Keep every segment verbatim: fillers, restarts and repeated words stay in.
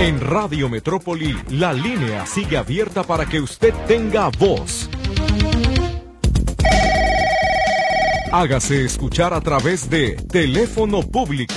En Radio Metrópoli, la línea sigue abierta para que usted tenga voz. Hágase escuchar a través de teléfono público.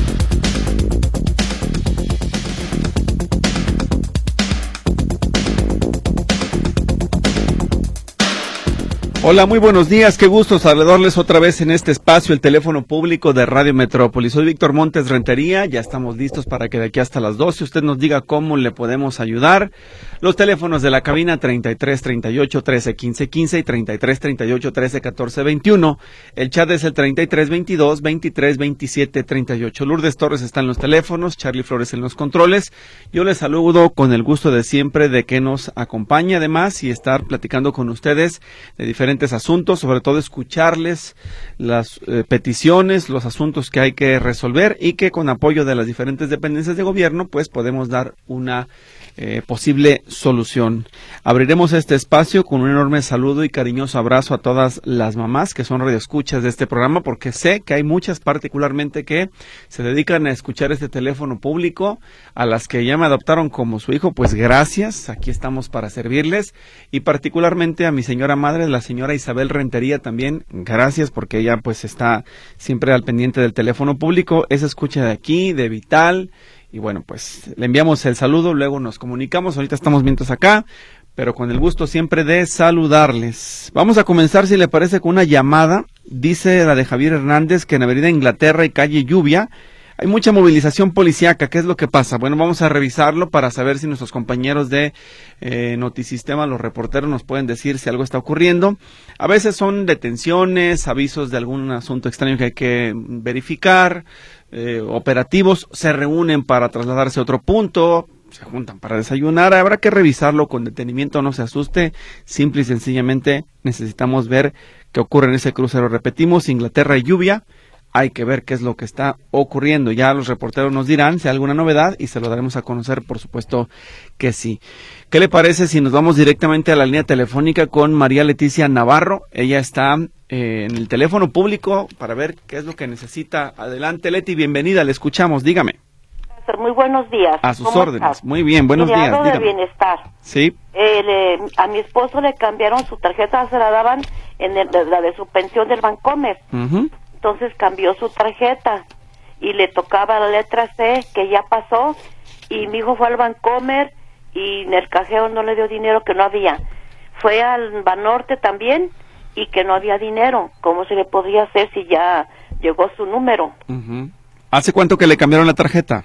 Hola, muy buenos días, qué gusto saludarles otra vez en este espacio, el teléfono público de Radio Metrópoli. Soy Víctor Montes Rentería, ya estamos listos para que de aquí hasta las doce usted nos diga cómo le podemos ayudar. Los teléfonos de la cabina treinta y tres, treinta y ocho, trece, quince, quince y treinta y tres, treinta y ocho, trece, catorce, veintiuno. El chat es el treinta y tres, veintidós, veintitrés, veintisiete, treinta y ocho. Lourdes Torres está en los teléfonos, Charlie Flores en los controles. Yo les saludo con el gusto de siempre de que nos acompañe además y estar platicando con ustedes de diferentes asuntos, sobre todo escucharles las eh, peticiones, los asuntos que hay que resolver y que con apoyo de las diferentes dependencias de gobierno pues podemos dar una eh, posible solución. Abriremos este espacio con un enorme saludo y cariñoso abrazo a todas las mamás que son radioescuchas de este programa, porque sé que hay muchas particularmente que se dedican a escuchar este teléfono público, a las que ya me adoptaron como su hijo, pues gracias, aquí estamos para servirles, y particularmente a mi señora madre, la señora Isabel Rentería también, gracias porque ella pues está siempre al pendiente del teléfono público, es escucha de aquí, de Vital, y bueno pues le enviamos el saludo, luego nos comunicamos, ahorita estamos mientras acá, pero con el gusto siempre de saludarles. Vamos a comenzar, si le parece, con una llamada. Dice la de Javier Hernández que en Avenida Inglaterra y calle Lluvia hay mucha movilización policíaca. ¿Qué es lo que pasa? Bueno, vamos a revisarlo para saber si nuestros compañeros de eh, Notisistema, los reporteros, nos pueden decir si algo está ocurriendo. A veces son detenciones, avisos de algún asunto extraño que hay que verificar, eh, operativos, se reúnen para trasladarse a otro punto, se juntan para desayunar. Habrá que revisarlo con detenimiento, no se asuste, simple y sencillamente necesitamos ver qué ocurre en ese crucero. Repetimos, Inglaterra y Lluvia. Hay que ver qué es lo que está ocurriendo. Ya los reporteros nos dirán si hay alguna novedad y se lo daremos a conocer, por supuesto que sí. ¿Qué le parece si nos vamos directamente a la línea telefónica con María Leticia Navarro? Ella está eh, en el teléfono público para ver qué es lo que necesita. Adelante, Leti, bienvenida, le escuchamos, dígame. Muy buenos días. A sus órdenes. Estás? Muy bien, buenos Mire, días. Hablo de bienestar. Sí. Eh, le, a mi esposo le cambiaron su tarjeta, se la daban en el, la de su pensión del Bancomer. Uh-huh. Entonces cambió su tarjeta y le tocaba la letra C, que ya pasó, y mi hijo fue al Bancomer y en el cajero no le dio dinero, que no había. Fue al Banorte también y que no había dinero. ¿Cómo se le podría hacer si ya llegó su número? Uh-huh. ¿Hace cuánto que le cambiaron la tarjeta?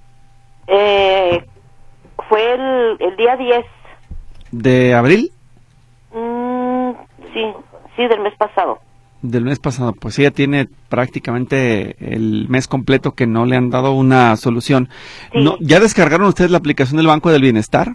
Eh, fue el, el día diez. ¿De abril? Mm, sí, sí, del mes pasado. Del mes pasado, pues ella tiene prácticamente el mes completo que no le han dado una solución. Sí. No, ¿ya descargaron ustedes la aplicación del Banco del Bienestar?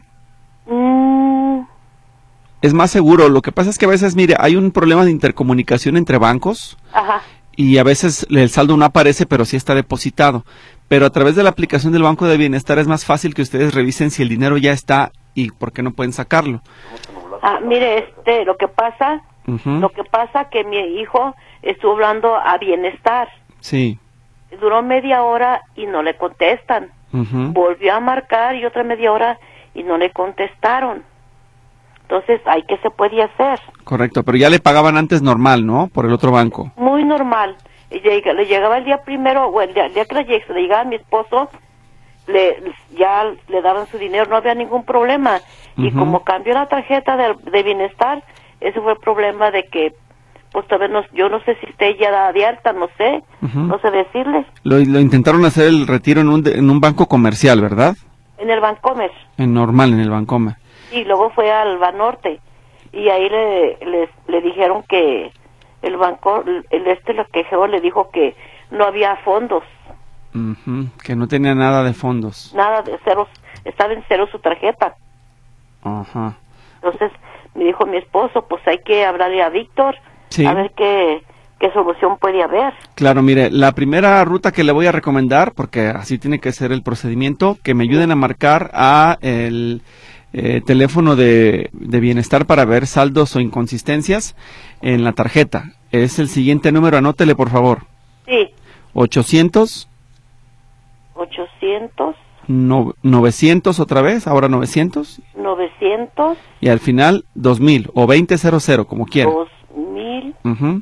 Mm. Es más seguro. Lo que pasa es que a veces, mire, hay un problema de intercomunicación entre bancos. Ajá. Y a veces el saldo no aparece, pero sí está depositado. Pero a través de la aplicación del Banco del Bienestar es más fácil que ustedes revisen si el dinero ya está y por qué no pueden sacarlo. Ah, mire, este, lo que pasa, uh-huh. lo que pasa que mi hijo estuvo hablando a Bienestar. Sí. Duró media hora y no le contestan. Uh-huh. Volvió a marcar y otra media hora y no le contestaron. Entonces, ¿ahí qué se puede hacer? Correcto, pero ya le pagaban antes normal, ¿no? Por el otro banco. Muy normal. Y le, le llegaba el día primero, o el día, el día que le, lleg, le llegaba a mi esposo, le, ya le daban su dinero, no había ningún problema. Uh-huh. Y como cambió la tarjeta de, de Bienestar, ese fue el problema de que, pues tal vez no, yo no sé si esté ya de alta, no sé, uh-huh. no sé decirles. Lo, lo intentaron hacer el retiro en un, en un banco comercial, ¿verdad? En el Bancomer. En normal, en el Bancomer. Y luego fue al Banorte y ahí le, le, le dijeron que el banco, el este lo quejó, le dijo que no había fondos. Uh-huh, que no tenía nada de fondos. Nada de ceros, estaba en cero su tarjeta. Ajá. Uh-huh. Entonces me dijo mi esposo, pues hay que hablarle a Víctor, sí. a ver qué, qué solución puede haber. Claro, mire, la primera ruta que le voy a recomendar, porque así tiene que ser el procedimiento, que me ayuden a marcar a el... Eh, teléfono de, de bienestar para ver saldos o inconsistencias en la tarjeta. Es el siguiente número, anótele por favor. Sí. ochocientos ochocientos No, novecientos otra vez, ahora novecientos. novecientos. Y al final dos mil o veinte cero cero, como quiera. dos mil. Uh-huh.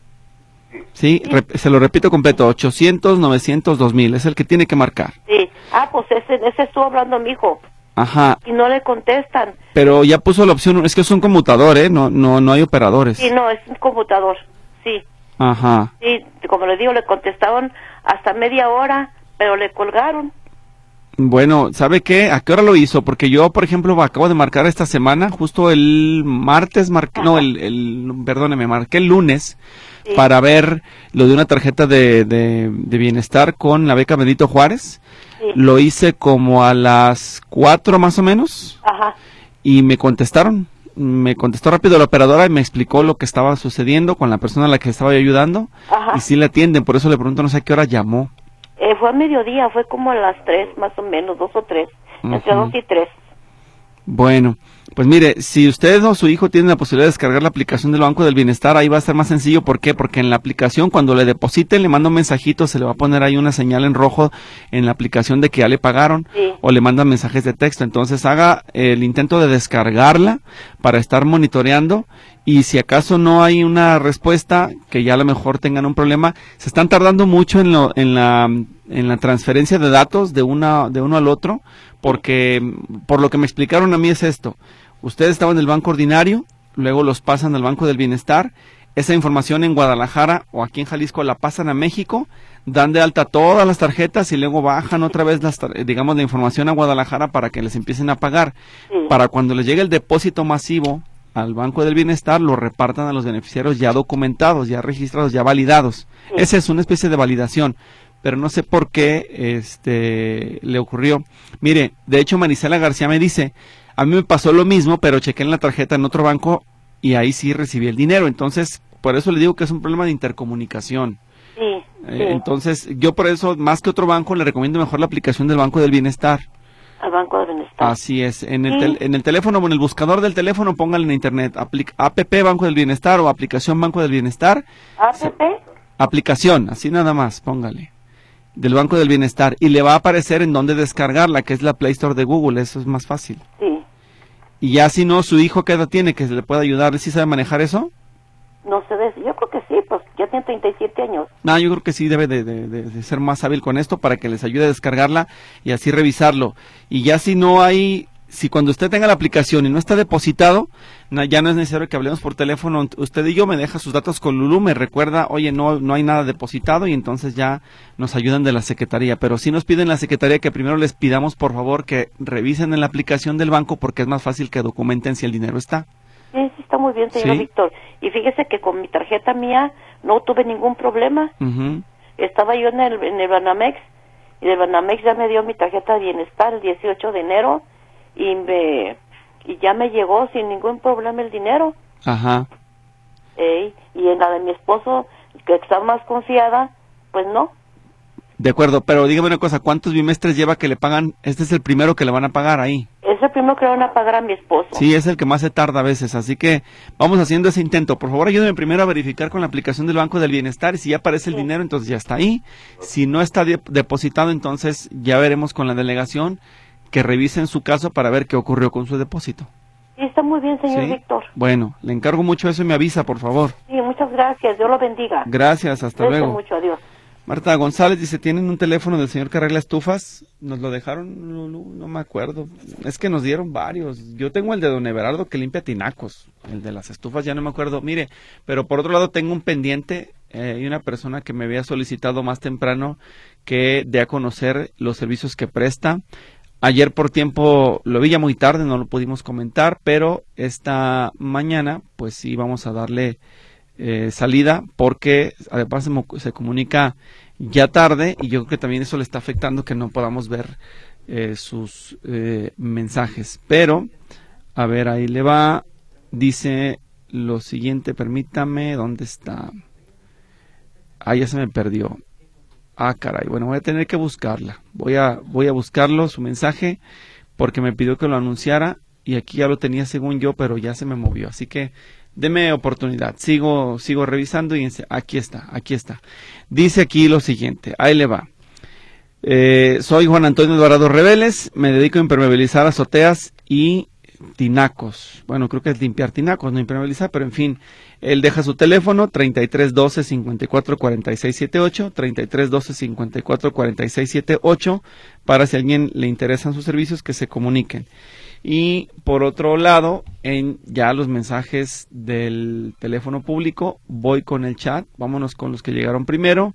Sí, sí. Rep- se lo repito completo, ochocientos, novecientos, dos mil, es el que tiene que marcar. Sí, ah, pues ese, ese estuvo hablando mi hijo. Ajá. Y no le contestan. Pero ya puso la opción, es que es un conmutador, ¿eh? No, no, no hay operadores. Sí, no, es un computador, sí. Ajá. Sí, como le digo, le contestaron hasta media hora, pero le colgaron. Bueno, ¿sabe qué? ¿A qué hora lo hizo? Porque yo, por ejemplo, acabo de marcar esta semana, justo el martes, marqué, no, el, el, perdóneme, marqué el lunes, sí, para ver lo de una tarjeta de, de, de bienestar con la beca Benito Juárez. Sí. Lo hice como a las cuatro más o menos. Ajá. Y me contestaron. Me contestó rápido la operadora y me explicó lo que estaba sucediendo con la persona a la que estaba yo ayudando. Ajá. Y sí le atienden, por eso le pregunto, no sé a qué hora llamó. Eh, fue a mediodía, fue como a las tres más o menos, dos o tres, uh-huh, entre dos y tres. Bueno, pues mire, si usted o su hijo tienen la posibilidad de descargar la aplicación del Banco del Bienestar, ahí va a ser más sencillo. ¿Por qué? Porque en la aplicación, cuando le depositen, le manda un mensajito, se le va a poner ahí una señal en rojo en la aplicación de que ya le pagaron, sí, o le mandan mensajes de texto. Entonces haga el intento de descargarla para estar monitoreando, y si acaso no hay una respuesta, que ya a lo mejor tengan un problema. Se están tardando mucho en, lo, en, la, en la transferencia de datos de, una, de uno al otro, porque por lo que me explicaron a mí es esto: ustedes estaban en el banco ordinario, luego los pasan al Banco del Bienestar, esa información en Guadalajara o aquí en Jalisco la pasan a México, dan de alta todas las tarjetas y luego bajan otra vez las, digamos, la información a Guadalajara para que les empiecen a pagar. Sí. Para cuando les llegue el depósito masivo al Banco del Bienestar, lo repartan a los beneficiarios ya documentados, ya registrados, ya validados. Sí. Esa es una especie de validación, pero no sé por qué este le ocurrió. Mire, de hecho Marisela García me dice, a mí me pasó lo mismo, pero chequé en la tarjeta en otro banco y ahí sí recibí el dinero. Entonces, por eso le digo que es un problema de intercomunicación. Sí, sí. Eh, entonces, yo por eso, más que otro banco, le recomiendo mejor la aplicación del Banco del Bienestar. Al Banco del Bienestar. Así es. En el, tel, en el teléfono o en el buscador del teléfono, póngale en internet aplic, app Banco del Bienestar o aplicación Banco del Bienestar. ¿App? Aplicación, así nada más, póngale. Del Banco del Bienestar. Y le va a aparecer en dónde descargarla, que es la Play Store de Google. Eso es más fácil. Sí. Y ya si no, su hijo, ¿qué edad tiene que se le pueda ayudar? ¿Sí sabe manejar eso? No sé, yo creo que sí, pues ya tiene treinta y siete años. No, yo creo que sí debe de, de, de, de ser más hábil con esto para que les ayude a descargarla y así revisarlo. Y ya si no hay, si cuando usted tenga la aplicación y no está depositado, no, ya no es necesario que hablemos por teléfono. Usted y yo, me deja sus datos con Lulú, me recuerda, oye, no no hay nada depositado, y entonces ya nos ayudan de la Secretaría. Pero sí nos piden la Secretaría que primero les pidamos, por favor, que revisen en la aplicación del banco, porque es más fácil que documenten si el dinero está. Sí, sí, está muy bien, señor ¿Sí? Víctor. Y fíjese que con mi tarjeta mía no tuve ningún problema. Uh-huh. Estaba yo en el, en el Banamex, y el Banamex ya me dio mi tarjeta de bienestar el dieciocho de enero, y me y ya me llegó sin ningún problema el dinero. Ajá. Ey, y en la de mi esposo, que está más confiada, pues no. De acuerdo, pero dígame una cosa, ¿cuántos bimestres lleva que le pagan? Este es el primero que le van a pagar ahí. Es el primero que le van a pagar a mi esposo. Sí, es el que más se tarda a veces, así que vamos haciendo ese intento. Por favor, ayúdenme primero a verificar con la aplicación del Banco del Bienestar, y si ya aparece el sí. dinero, entonces ya está ahí. Si no está de- depositado, entonces ya veremos con la delegación que revisen su caso para ver qué ocurrió con su depósito. Sí, está muy bien, señor ¿Sí? Víctor. Bueno, le encargo mucho eso y me avisa, por favor. Sí, muchas gracias, Dios lo bendiga. Gracias, hasta Gracias luego. mucho, adiós. Marta González dice, ¿tienen un teléfono del señor que arregla estufas? ¿Nos lo dejaron? No, no, no me acuerdo. Es que nos dieron varios. Yo tengo el de don Everardo que limpia tinacos. El de las estufas ya no me acuerdo. Mire, pero por otro lado tengo un pendiente eh, y una persona que me había solicitado más temprano que dé a conocer los servicios que presta. Ayer por tiempo lo vi ya muy tarde, no lo pudimos comentar, pero esta mañana pues sí vamos a darle eh, salida, porque además se, se comunica ya tarde y yo creo que también eso le está afectando que no podamos ver eh, sus eh, mensajes. Pero, a ver, ahí le va, dice lo siguiente, permítame, ¿dónde está? Ah, ya se me perdió. Ah, caray, bueno, voy a tener que buscarla. Voy a, voy a buscarlo, su mensaje, porque me pidió que lo anunciara y aquí ya lo tenía según yo, pero ya se me movió. Así que deme oportunidad. Sigo, sigo revisando y aquí está, aquí está. Dice aquí lo siguiente, ahí le va. Eh, soy Juan Antonio Dorado Reveles, me dedico a impermeabilizar azoteas y tinacos. Bueno, creo que es limpiar tinacos, no impermeabilizar, pero en fin. Él deja su teléfono, treinta y tres doce, cincuenta y cuatro cuarenta y seis setenta y ocho, treinta y tres doce, cincuenta y cuatro cuarenta y seis setenta y ocho, para si a alguien le interesan sus servicios, que se comuniquen. Y por otro lado, en ya los mensajes del teléfono público, voy con el chat, vámonos con los que llegaron primero.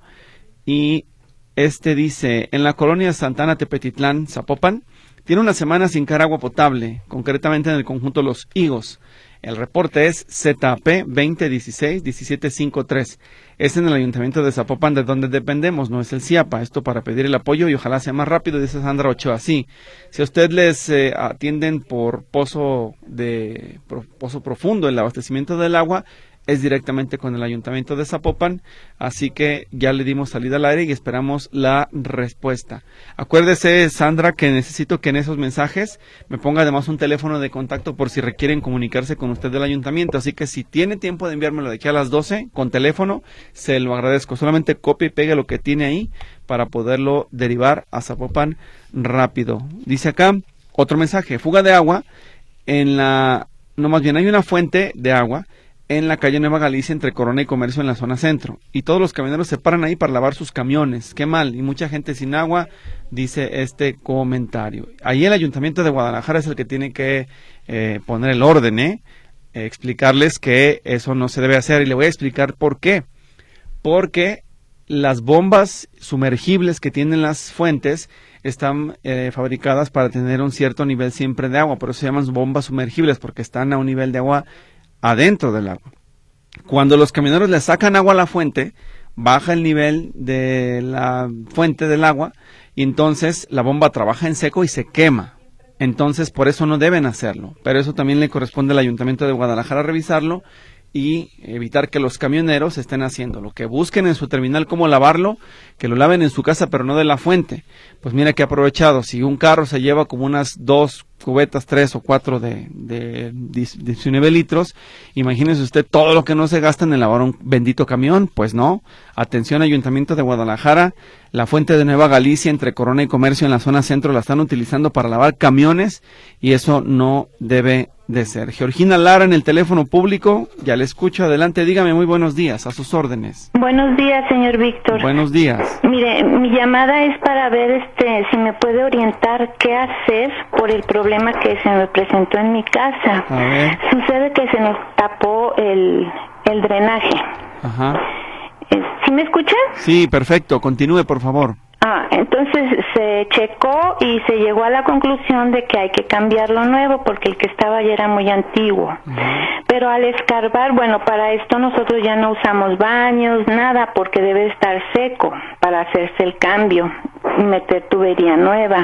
Y este dice, en la colonia Santana Tepetitlán, Zapopan, tiene una semana sin caer agua potable, concretamente en el conjunto Los Higos. El reporte es Z P veinte dieciséis diecisiete cincuenta y tres. Es en el Ayuntamiento de Zapopan, de donde dependemos, no es el CIAPA. Esto para pedir el apoyo y ojalá sea más rápido, dice Sandra Ochoa. Sí, si a usted les eh, atienden por pozo de por, pozo profundo, el abastecimiento del agua es directamente con el Ayuntamiento de Zapopan, así que ya le dimos salida al aire y esperamos la respuesta. Acuérdese, Sandra, que necesito que en esos mensajes me ponga además un teléfono de contacto por si requieren comunicarse con usted del Ayuntamiento, así que si tiene tiempo de enviármelo de aquí a las doce con teléfono, se lo agradezco. Solamente copie y pegue lo que tiene ahí para poderlo derivar a Zapopan rápido. Dice acá otro mensaje, fuga de agua en la, no más bien hay una fuente de agua en la calle Nueva Galicia entre Corona y Comercio en la zona centro, y todos los camioneros se paran ahí para lavar sus camiones. Qué mal, y mucha gente sin agua, dice este comentario. Ahí el Ayuntamiento de Guadalajara es el que tiene que eh, poner el orden, ¿eh? Eh, explicarles que eso no se debe hacer, y le voy a explicar por qué. Porque las bombas sumergibles que tienen las fuentes están eh, fabricadas para tener un cierto nivel siempre de agua, por eso se llaman bombas sumergibles, porque están a un nivel de agua adentro del agua. Cuando los camioneros le sacan agua a la fuente, baja el nivel de la fuente del agua y entonces la bomba trabaja en seco y se quema. Entonces por eso no deben hacerlo, pero eso también le corresponde al Ayuntamiento de Guadalajara revisarlo y evitar que los camioneros estén haciéndolo, que busquen en su terminal cómo lavarlo, que lo laven en su casa pero no de la fuente. Pues mira que aprovechado, si un carro se lleva como unas dos cubetas, tres o cuatro de, de, de diecinueve litros, imagínese usted todo lo que no se gasta en lavar un bendito camión. Pues no. Atención, Ayuntamiento de Guadalajara, la fuente de Nueva Galicia entre Corona y Comercio en la zona centro la están utilizando para lavar camiones y eso no debe de ser. Georgina Lara en el teléfono público, ya le escucho, adelante, dígame, muy buenos días, a sus órdenes. Buenos días, señor Víctor. Buenos días. Mire, mi llamada es para ver este si me puede orientar qué hacer por el problema que se me presentó en mi casa. A ver. Sucede que se nos tapó el, el drenaje. Ajá. ¿Sí me escucha? Sí, perfecto, continúe, por favor. Ah, entonces se checó y se llegó a la conclusión de que hay que cambiarlo nuevo porque el que estaba ya era muy antiguo. Uh-huh. Pero al escarbar, bueno, para esto nosotros ya no usamos baños, nada, porque debe estar seco para hacerse el cambio y meter tubería nueva.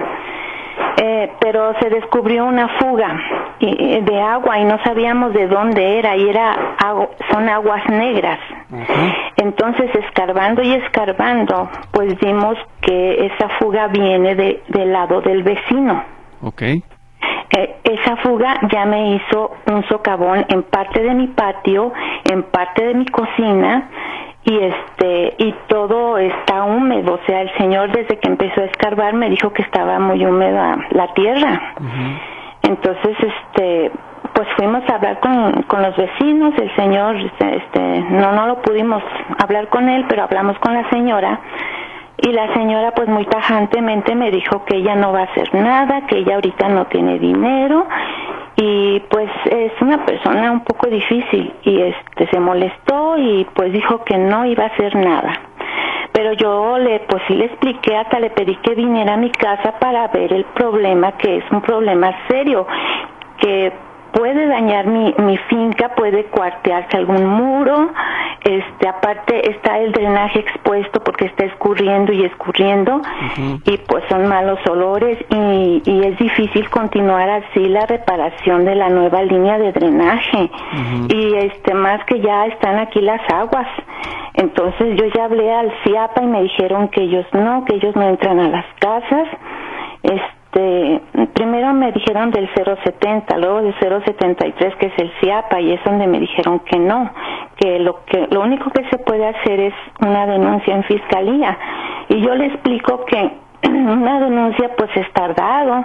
Eh, pero se descubrió una fuga y, de agua y no sabíamos de dónde era y era agu- son aguas negras. Uh-huh. Entonces escarbando y escarbando pues vimos que esa fuga viene de, del lado del vecino. Okay. Eh, esa fuga ya me hizo un socavón en parte de mi patio, en parte de mi cocina, y este y todo está húmedo. O sea, el señor desde que empezó a escarbar me dijo que estaba muy húmeda la tierra. Uh-huh. Entonces este pues fuimos a hablar con, con los vecinos. El señor este no no lo pudimos hablar con él, pero hablamos con la señora. Y la señora pues muy tajantemente me dijo que ella no va a hacer nada, que ella ahorita no tiene dinero y pues es una persona un poco difícil y este se molestó y pues dijo que no iba a hacer nada. Pero yo le pues sí le expliqué, hasta le pedí que viniera a mi casa para ver el problema, que es un problema serio, que puede dañar mi, mi finca, puede cuartearse algún muro, este aparte está el drenaje expuesto porque está escurriendo y escurriendo, uh-huh. y pues son malos olores y, y es difícil continuar así la reparación de la nueva línea de drenaje, uh-huh. y este más que ya están aquí las aguas. Entonces yo ya hablé al CIAPA y me dijeron que ellos no, que ellos no entran a las casas. Este, primero me dijeron del cero setenta, luego del cero setenta y tres, que es el CIAPA, y es donde me dijeron que no, que lo que lo único que se puede hacer es una denuncia en fiscalía. Y yo le explico que una denuncia pues es tardado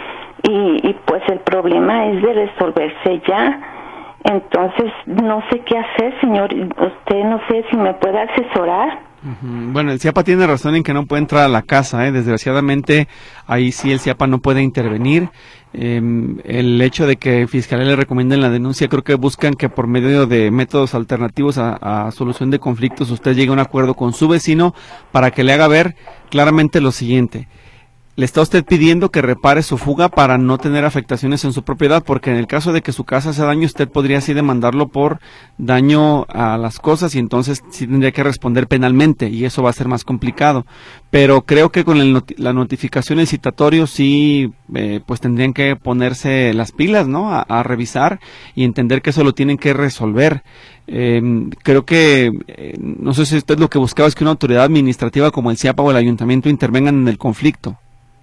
y, y pues el problema es de resolverse ya. Entonces no sé qué hacer, señor. Usted no sé si me puede asesorar. Uh-huh. Bueno, el CIAPA tiene razón en que no puede entrar a la casa, ¿eh? Desgraciadamente ahí sí el CIAPA no puede intervenir. Eh, el hecho de que Fiscalía le recomienden la denuncia, creo que buscan que por medio de métodos alternativos a, a solución de conflictos usted llegue a un acuerdo con su vecino para que le haga ver claramente lo siguiente. Le está usted pidiendo que repare su fuga para no tener afectaciones en su propiedad, porque en el caso de que su casa haga daño, usted podría así demandarlo por daño a las cosas y entonces sí tendría que responder penalmente y eso va a ser más complicado. Pero creo que con el noti- la notificación, el citatorio, sí, eh, pues tendrían que ponerse las pilas, ¿no? A, a revisar y entender que eso lo tienen que resolver. Eh, creo que, eh, no sé si usted lo que buscaba es que una autoridad administrativa como el CIAPA o el ayuntamiento intervengan en el conflicto.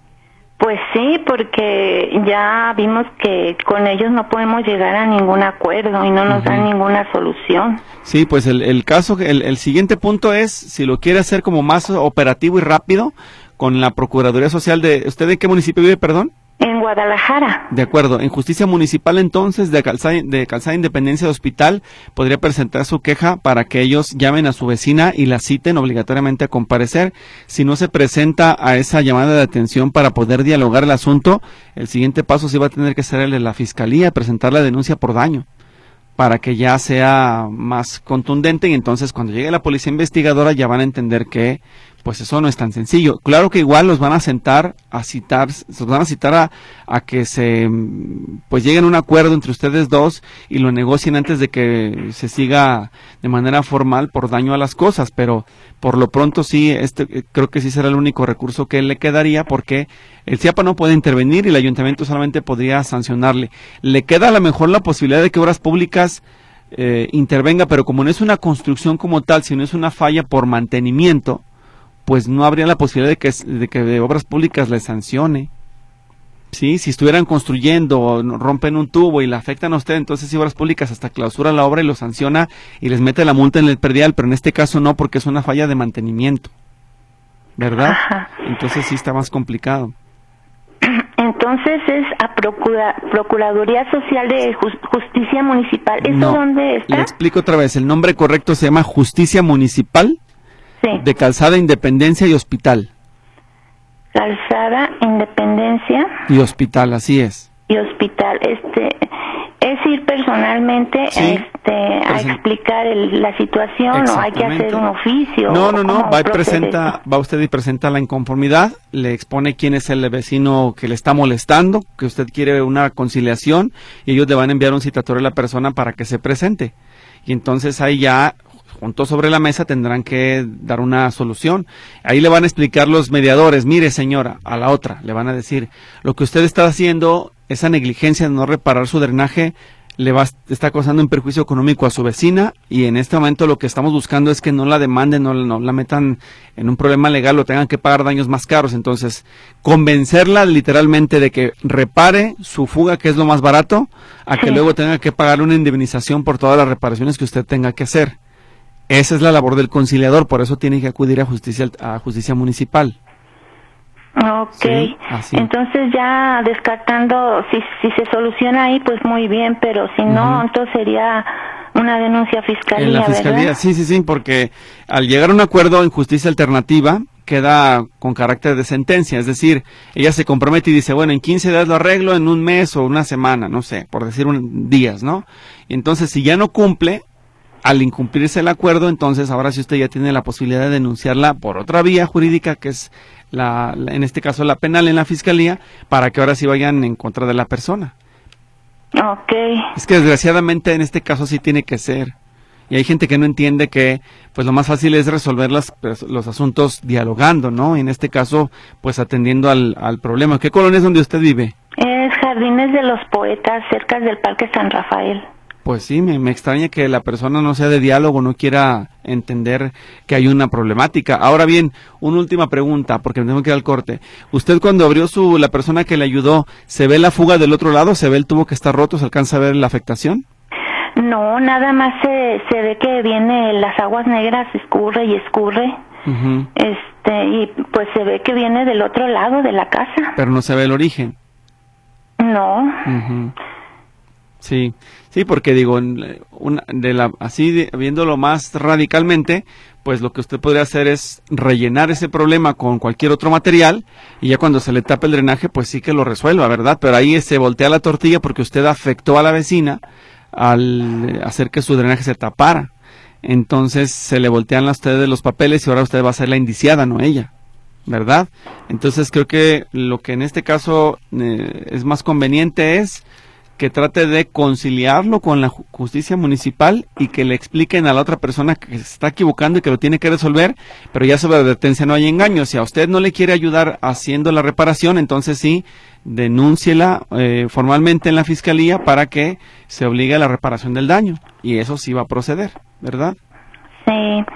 Pues sí, porque ya vimos que con ellos no podemos llegar a ningún acuerdo y no nos uh-huh. dan ninguna solución. Sí, pues el, el caso, el, el siguiente punto es, si lo quiere hacer como más operativo y rápido, con la Procuraduría Social de... ¿Usted de qué municipio vive, perdón? En Guadalajara. De acuerdo. En Justicia Municipal, entonces, de Calzada, de Calzada Independencia de Hospital, podría presentar su queja para que ellos llamen a su vecina y la citen obligatoriamente a comparecer. Si no se presenta a esa llamada de atención para poder dialogar el asunto, el siguiente paso sí va a tener que ser el de la Fiscalía, presentar la denuncia por daño, para que ya sea más contundente y entonces cuando llegue la policía investigadora ya van a entender que pues eso no es tan sencillo. Claro que igual los van a sentar a citar, los van a citar a, a que se pues lleguen a un acuerdo entre ustedes dos y lo negocien antes de que se siga de manera formal por daño a las cosas, pero por lo pronto sí, este creo que sí será el único recurso que le quedaría porque el CIAPA no puede intervenir y el ayuntamiento solamente podría sancionarle. Le queda a lo mejor la posibilidad de que Obras Públicas eh, intervenga, pero como no es una construcción como tal, sino es una falla por mantenimiento, pues no habría la posibilidad de que, de que de Obras Públicas le sancione. Sí, si estuvieran construyendo o rompen un tubo y le afectan a usted, entonces sí, Obras Públicas hasta clausura la obra y lo sanciona y les mete la multa en el predial, pero en este caso no, porque es una falla de mantenimiento, ¿verdad? Ajá. Entonces sí está más complicado. Entonces es a Procura, Procuraduría Social de Justicia Municipal. ¿Eso no, dónde está? Le explico otra vez, el nombre correcto se llama Justicia Municipal. Sí. De Calzada, Independencia y Hospital. Calzada, Independencia. Y Hospital, así es. Y Hospital, este, es ir personalmente sí, este, a explicar el, la situación o hay que hacer un oficio. No, no, no, va, y presenta, va usted y presenta la inconformidad, le expone quién es el vecino que le está molestando, que usted quiere una conciliación y ellos le van a enviar un citatorio a la persona para que se presente. Y entonces ahí ya juntos sobre la mesa tendrán que dar una solución. Ahí le van a explicar los mediadores, mire señora, a la otra, le van a decir, lo que usted está haciendo, esa negligencia de no reparar su drenaje, le va, está causando un perjuicio económico a su vecina y en este momento lo que estamos buscando es que no la demanden, no, no la metan en un problema legal o tengan que pagar daños más caros. Entonces, convencerla literalmente de que repare su fuga, que es lo más barato, a que sí. luego tenga que pagar una indemnización por todas las reparaciones que usted tenga que hacer. Esa es la labor del conciliador, por eso tiene que acudir a justicia a justicia municipal. Okay, sí, entonces ya descartando, si si se soluciona ahí, pues muy bien, pero si no, uh-huh. entonces sería una denuncia a fiscalía, en la fiscalía, ¿verdad? Sí, sí, sí, porque al llegar a un acuerdo en justicia alternativa, queda con carácter de sentencia, es decir, ella se compromete y dice, bueno, en quince días lo arreglo, en un mes o una semana, no sé, por decir un, días, ¿no? Y entonces, si ya no cumple, al incumplirse el acuerdo, entonces ahora sí usted ya tiene la posibilidad de denunciarla por otra vía jurídica, que es la, la en este caso la penal en la fiscalía, para que ahora sí vayan en contra de la persona. Okay. Es que desgraciadamente en este caso sí tiene que ser. Y hay gente que no entiende que pues lo más fácil es resolver las, los asuntos dialogando, ¿no? En este caso, pues atendiendo al, al problema. ¿Qué colonia es donde usted vive? Es Jardines de los Poetas, cerca del Parque San Rafael. Pues sí, me, me extraña que la persona no sea de diálogo, no quiera entender que hay una problemática. Ahora bien, una última pregunta, porque me tengo que ir al corte. ¿Usted cuando abrió su, la persona que le ayudó, se ve la fuga del otro lado? ¿Se ve el tubo que está roto? ¿Se alcanza a ver la afectación? No, nada más se, se ve que viene las aguas negras, escurre y escurre. Uh-huh. Este, y pues se ve que viene del otro lado de la casa. Pero no se ve el origen. No. Uh-huh. Sí, sí, porque digo, una, de la, así de, viéndolo más radicalmente, pues lo que usted podría hacer es rellenar ese problema con cualquier otro material y ya cuando se le tape el drenaje, pues sí que lo resuelva, ¿verdad? Pero ahí se voltea la tortilla porque usted afectó a la vecina al hacer que su drenaje se tapara. Entonces se le voltean a usted los papeles y ahora usted va a ser la indiciada, no ella, ¿verdad? Entonces creo que lo que en este caso eh, es más conveniente es que trate de conciliarlo con la justicia municipal y que le expliquen a la otra persona que se está equivocando y que lo tiene que resolver, pero ya sobre advertencia no hay engaño. Si a usted no le quiere ayudar haciendo la reparación, entonces sí, denúnciela eh, formalmente en la fiscalía para que se obligue a la reparación del daño, y eso sí va a proceder, ¿verdad? Sí,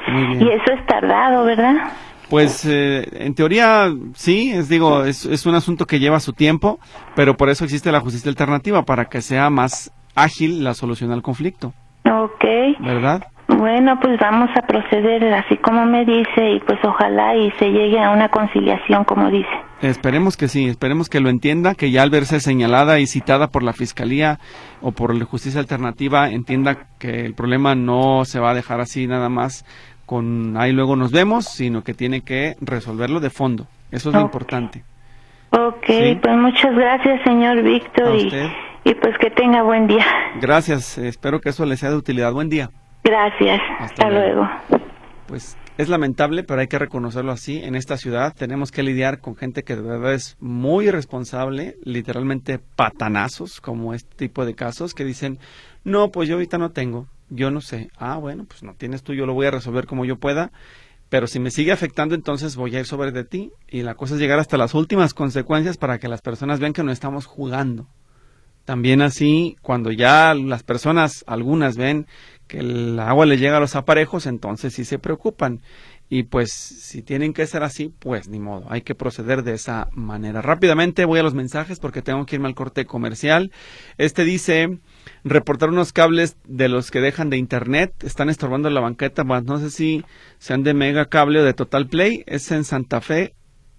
y eso es tardado, ¿verdad? Pues eh, en teoría sí, es digo, es, es un asunto que lleva su tiempo, pero por eso existe la justicia alternativa, para que sea más ágil la solución al conflicto. Ok. ¿Verdad? Bueno, pues vamos a proceder así como me dice, y pues ojalá y se llegue a una conciliación como dice. Esperemos que sí, esperemos que lo entienda, que ya al verse señalada y citada por la Fiscalía o por la justicia alternativa, entienda que el problema no se va a dejar así nada más con ahí luego nos vemos, sino que tiene que resolverlo de fondo. Eso es okay. Lo importante. Ok, ¿sí? Pues muchas gracias, señor Víctor, y, y pues que tenga buen día. Gracias, espero que eso le sea de utilidad. Buen día. Gracias, hasta, hasta luego. luego. Pues es lamentable, pero hay que reconocerlo así. En esta ciudad tenemos que lidiar con gente que de verdad es muy irresponsable, literalmente patanazos, como este tipo de casos, que dicen, no, pues yo ahorita no tengo. Yo no sé. Ah, bueno, pues no tienes tú, yo lo voy a resolver como yo pueda, pero si me sigue afectando, entonces voy a ir sobre de ti. Y la cosa es llegar hasta las últimas consecuencias para que las personas vean que no estamos jugando. También así, cuando ya las personas, algunas ven que el agua les llega a los aparejos, entonces sí se preocupan. Y pues si tienen que ser así, pues ni modo, hay que proceder de esa manera. Rápidamente voy a los mensajes porque tengo que irme al corte comercial. Este dice, reportar unos cables de los que dejan de internet, están estorbando la banqueta, pues no sé si sean de Mega Cable o de Total Play, es en Santa Fe,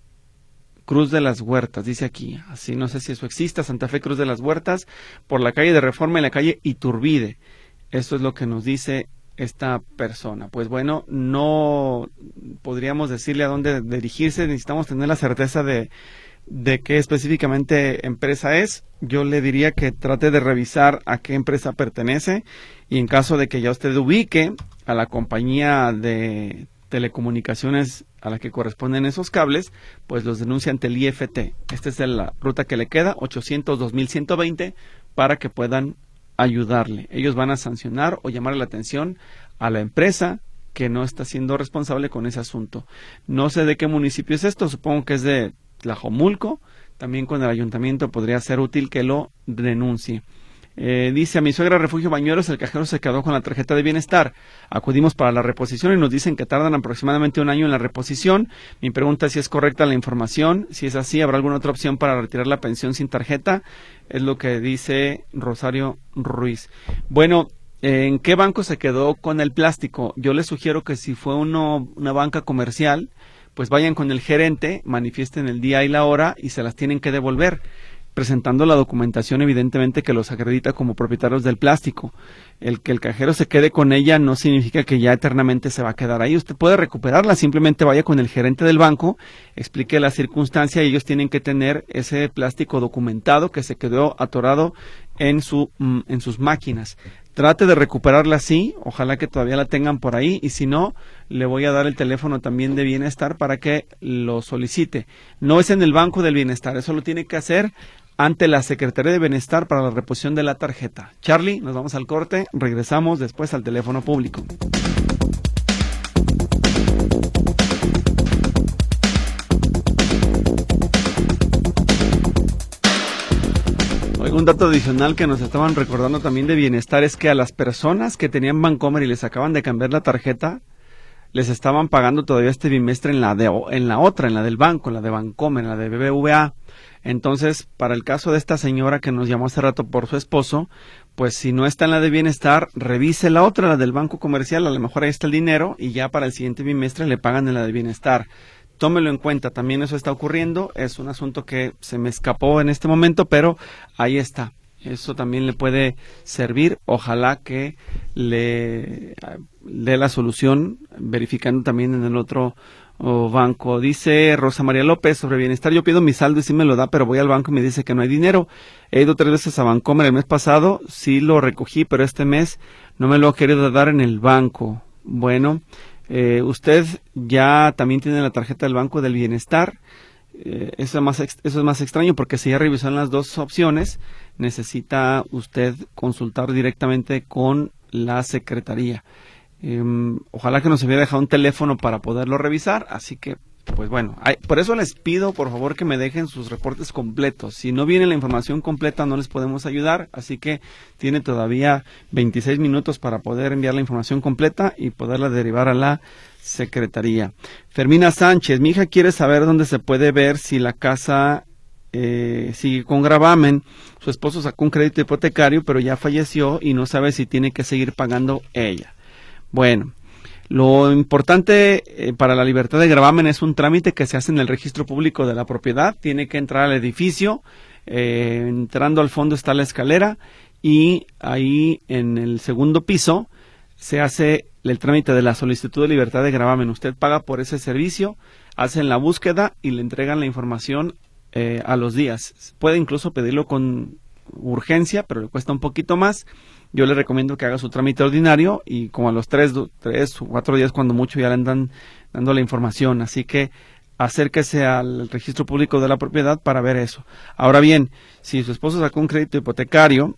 Cruz de las Huertas, dice aquí, así no sé si eso exista, Santa Fe, Cruz de las Huertas, por la calle de Reforma y la calle Iturbide. Eso es lo que nos dice esta persona. Pues bueno, no podríamos decirle a dónde dirigirse, necesitamos tener la certeza de, de qué específicamente empresa es. Yo le diría que trate de revisar a qué empresa pertenece y en caso de que ya usted ubique a la compañía de telecomunicaciones a la que corresponden esos cables, pues los denuncia ante el I F T. Esta es la ruta que le queda, ochocientos dos mil ciento veinte, para que puedan ayudarle. Ellos van a sancionar o llamar la atención a la empresa que no está siendo responsable con ese asunto. No sé de qué municipio es esto, supongo que es de Tlajomulco. También con el ayuntamiento podría ser útil que lo denuncie. Eh, dice, a mi suegra Refugio Bañuelos, el cajero se quedó con la tarjeta de bienestar. Acudimos para la reposición y nos dicen que tardan aproximadamente un año en la reposición. Mi pregunta es si es correcta la información. Si es así, ¿habrá alguna otra opción para retirar la pensión sin tarjeta? Es lo que dice Rosario Ruiz. Bueno, ¿en qué banco se quedó con el plástico? Yo les sugiero que si fue uno, una banca comercial, pues vayan con el gerente, manifiesten el día y la hora y se las tienen que devolver, presentando la documentación evidentemente que los acredita como propietarios del plástico. El que el cajero se quede con ella no significa que ya eternamente se va a quedar ahí. Usted puede recuperarla, simplemente vaya con el gerente del banco, explique la circunstancia y ellos tienen que tener ese plástico documentado que se quedó atorado en, su, en sus máquinas. Trate de recuperarla así, ojalá que todavía la tengan por ahí, y si no, le voy a dar el teléfono también de bienestar para que lo solicite. No es en el Banco del Bienestar, eso lo tiene que hacer ante la Secretaría de Bienestar para la reposición de la tarjeta. Charlie, nos vamos al corte, regresamos después al teléfono público. Oiga, un dato adicional que nos estaban recordando también de bienestar es que a las personas que tenían Bancomer y les acaban de cambiar la tarjeta, les estaban pagando todavía este bimestre en la de en la otra, en la del banco, en la de Bancomer, en la de B B V A. Entonces, para el caso de esta señora que nos llamó hace rato por su esposo, pues si no está en la de bienestar, revise la otra, la del banco comercial, a lo mejor ahí está el dinero y ya para el siguiente bimestre le pagan en la de bienestar. Tómelo en cuenta, también eso está ocurriendo, es un asunto que se me escapó en este momento, pero ahí está. Eso también le puede servir, ojalá que le dé la solución, verificando también en el otro oh, banco. Dice Rosa María López, sobre bienestar, yo pido mi saldo y sí me lo da, pero voy al banco y me dice que no hay dinero. He ido tres veces a Bancomer el mes pasado, sí lo recogí, pero este mes no me lo ha querido dar en el banco. Bueno, eh, usted ya también tiene la tarjeta del Banco del Bienestar. Eh, eso, es más, eso es más extraño porque si ya revisaron las dos opciones, necesita usted consultar directamente con la secretaría. Eh, ojalá que nos hubiera dejado un teléfono para poderlo revisar, así que, pues bueno, hay, por eso les pido por favor que me dejen sus reportes completos. Si no viene la información completa no les podemos ayudar, así que tiene todavía veintiséis minutos para poder enviar la información completa y poderla derivar a la secretaría. Fermina Sánchez, mi hija quiere saber dónde se puede ver si la casa eh, sigue con gravamen. Su esposo sacó un crédito hipotecario, pero ya falleció y no sabe si tiene que seguir pagando ella. Bueno, lo importante eh, para la libertad de gravamen es un trámite que se hace en el registro público de la propiedad. Tiene que entrar al edificio, eh, entrando al fondo está la escalera y ahí en el segundo piso se hace el trámite de la solicitud de libertad de gravamen. Usted paga por ese servicio, hacen la búsqueda y le entregan la información eh, a los días. Puede incluso pedirlo con urgencia, pero le cuesta un poquito más. Yo le recomiendo que haga su trámite ordinario y como a los tres, tres o cuatro días cuando mucho ya le andan dando la información. Así que acérquese al registro público de la propiedad para ver eso. Ahora bien, si su esposo sacó un crédito hipotecario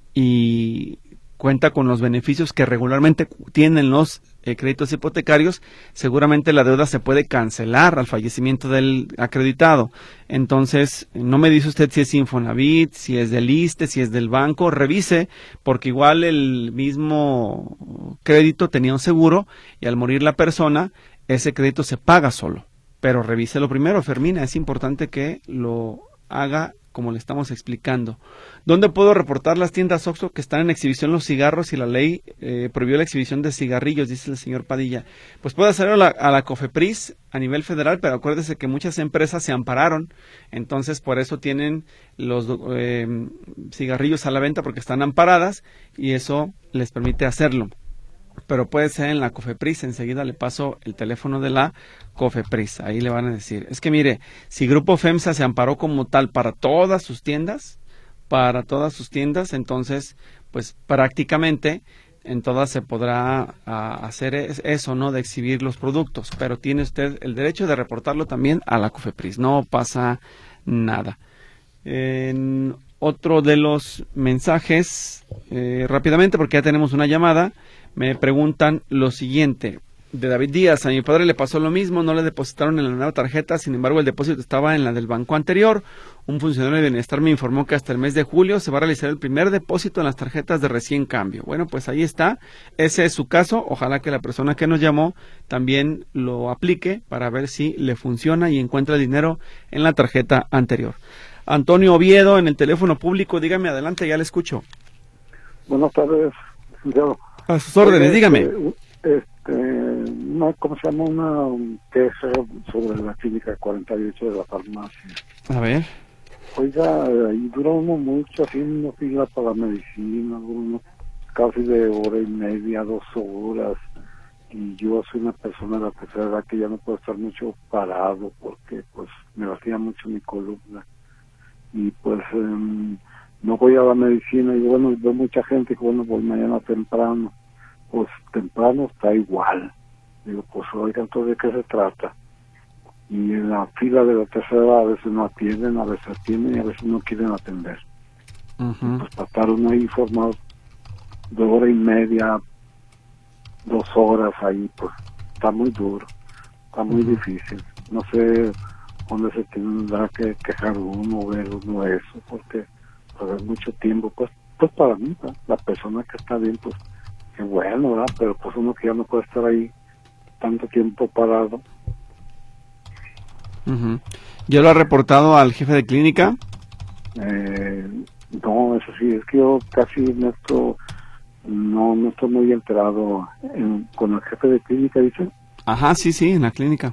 y cuenta con los beneficios que regularmente tienen los eh, créditos hipotecarios, seguramente la deuda se puede cancelar al fallecimiento del acreditado. Entonces, no me dice usted si es Infonavit, si es del ISSSTE, si es del banco, revise, porque igual el mismo crédito tenía un seguro y al morir la persona, ese crédito se paga solo. Pero revíselo primero, Fermina, es importante que lo haga como le estamos explicando. ¿Dónde puedo reportar las tiendas Oxxo que están en exhibición los cigarros y la ley eh, prohibió la exhibición de cigarrillos? Dice el señor Padilla. Pues puede hacerlo a la, a la COFEPRIS a nivel federal, pero acuérdese que muchas empresas se ampararon, entonces por eso tienen los eh, cigarrillos a la venta porque están amparadas y eso les permite hacerlo. Pero puede ser en la COFEPRIS, enseguida le paso el teléfono de la COFEPRIS, ahí le van a decir, es que mire, si Grupo FEMSA se amparó como tal para todas sus tiendas, para todas sus tiendas, entonces, pues prácticamente en todas se podrá a, hacer es, eso, ¿no?, de exhibir los productos, pero tiene usted el derecho de reportarlo también a la COFEPRIS, no pasa nada. En otro de los mensajes, eh, rápidamente, porque ya tenemos una llamada, me preguntan lo siguiente, de David Díaz, a mi padre le pasó lo mismo, no le depositaron en la nueva tarjeta, sin embargo el depósito estaba en la del banco anterior, un funcionario de bienestar me informó que hasta el mes de julio se va a realizar el primer depósito en las tarjetas de recién cambio. Bueno, pues ahí está, ese es su caso, ojalá que la persona que nos llamó también lo aplique para ver si le funciona y encuentra el dinero en la tarjeta anterior. Antonio Oviedo, en el teléfono público, dígame, adelante, ya le escucho. Buenas tardes, yo. A sus órdenes, Oye, dígame. Este, una, ¿cómo se llama? Una queja sobre la clínica cuarenta y ocho de la farmacia. A ver. Oiga, ahí dura uno mucho haciendo fila para la medicina, uno casi de hora y media, dos horas. Y yo soy una persona de la tercera edad que ya no puedo estar mucho parado porque pues me lastima mucho mi columna. Y pues um, no voy a la medicina y bueno, veo mucha gente que bueno, voy mañana temprano. Pues temprano está igual. Digo, pues oiga, entonces ¿de qué se trata? Y en la fila de la tercera edad a veces no atienden, a veces atienden y a veces no quieren atender. Uh-huh. Pues para estar uno ahí formado de hora y media, dos horas ahí, pues está muy duro, está muy uh-huh. difícil. No sé dónde se tendrá que quejar uno, ver uno eso, porque pues es mucho tiempo, pues pues para mí, ¿verdad? La persona que está bien, pues qué bueno, ¿verdad? Pero pues uno que ya no puede estar ahí tanto tiempo parado. Uh-huh. ¿Ya lo ha reportado al jefe de clínica? Eh, no, eso sí, es que yo casi en esto no, no estoy muy enterado. En, con el jefe de clínica, dicen. Ajá, sí, sí, en la clínica.